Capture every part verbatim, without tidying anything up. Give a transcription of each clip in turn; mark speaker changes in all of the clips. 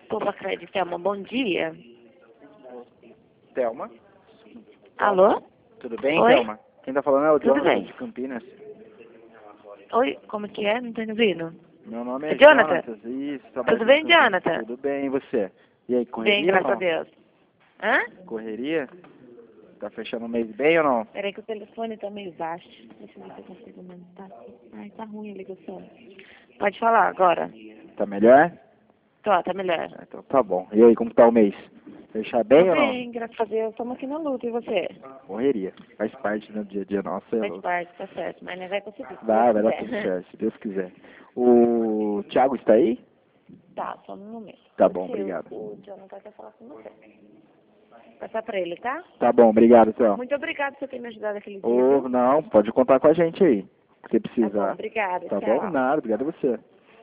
Speaker 1: Poupa Crédito, Thelma, bom dia.
Speaker 2: Thelma?
Speaker 1: Alô?
Speaker 2: Tudo bem,
Speaker 1: Oi?
Speaker 2: Thelma? Quem tá falando é o
Speaker 1: Tudo
Speaker 2: Jonathan
Speaker 1: bem.
Speaker 2: de Campinas.
Speaker 1: Oi, como que é? Não tô ouvindo.
Speaker 2: Meu nome é,
Speaker 1: É Jonathan?
Speaker 2: Jonathan. Isso, trabalho
Speaker 1: Tudo
Speaker 2: aqui em
Speaker 1: bem,
Speaker 2: Campinas.
Speaker 1: Jonathan?
Speaker 2: Tudo bem, e você? E aí, correria
Speaker 1: Bem, graças
Speaker 2: ou
Speaker 1: a
Speaker 2: não?
Speaker 1: Deus. Hã?
Speaker 2: Correria? Tá fechando o mês bem ou não?
Speaker 1: Peraí que o telefone tá meio baixo. Deixa eu ver se eu consigo aumentar. Ai, tá ruim a ligação. Pode falar agora.
Speaker 2: Tá melhor?
Speaker 1: Tá, tá melhor.
Speaker 2: Ah, então tá bom. E aí, como tá o mês? Fechar
Speaker 1: Tô
Speaker 2: bem ou não?
Speaker 1: bem, graças a Deus. Estamos aqui na luta, e você?
Speaker 2: Correria. Faz parte do dia a dia nosso.
Speaker 1: Faz
Speaker 2: eu-
Speaker 1: parte, tá certo. Mas não vai conseguir. se
Speaker 2: Vai,
Speaker 1: Deus
Speaker 2: vai dar
Speaker 1: quiser.
Speaker 2: tudo certo, se Deus quiser. O Thiago está aí?
Speaker 1: Tá, só um momento.
Speaker 2: Tá bom,
Speaker 1: Você,
Speaker 2: obrigado.
Speaker 1: O Jonathan quer falar com você. Passar pra ele, tá?
Speaker 2: Tá bom, obrigado, Thelma.
Speaker 1: Muito obrigada por você ter me ajudado aquele dia.
Speaker 2: Ô,
Speaker 1: viu?
Speaker 2: não, pode contar com a gente aí. Se
Speaker 1: Tá bom,
Speaker 2: precisar.
Speaker 1: obrigada.
Speaker 2: Tá
Speaker 1: Tchau.
Speaker 2: bom? Nada, obrigado a você.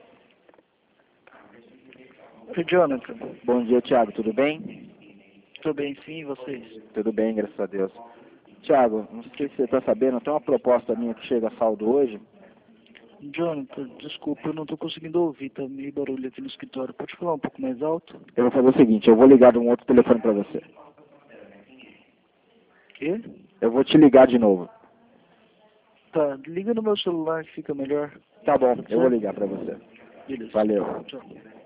Speaker 3: Oi, Jonathan.
Speaker 2: Bom dia, Thiago, tudo bem?
Speaker 3: Tudo bem, sim, e vocês?
Speaker 2: Tudo bem, graças a Deus. Thiago, não sei se você está sabendo, tem uma proposta minha que chega a saldo hoje.
Speaker 3: Jonathan, desculpa, eu não estou conseguindo ouvir, tá meio barulho aqui no escritório. Pode falar um pouco mais alto?
Speaker 2: Eu vou fazer o seguinte, eu vou ligar de um outro telefone para você.
Speaker 3: Quê?
Speaker 2: Eu vou te ligar de novo.
Speaker 3: Tá, liga no meu celular que fica melhor.
Speaker 2: Tá bom, eu vou ligar para você.
Speaker 3: Beleza.
Speaker 2: Valeu.
Speaker 3: Tchau.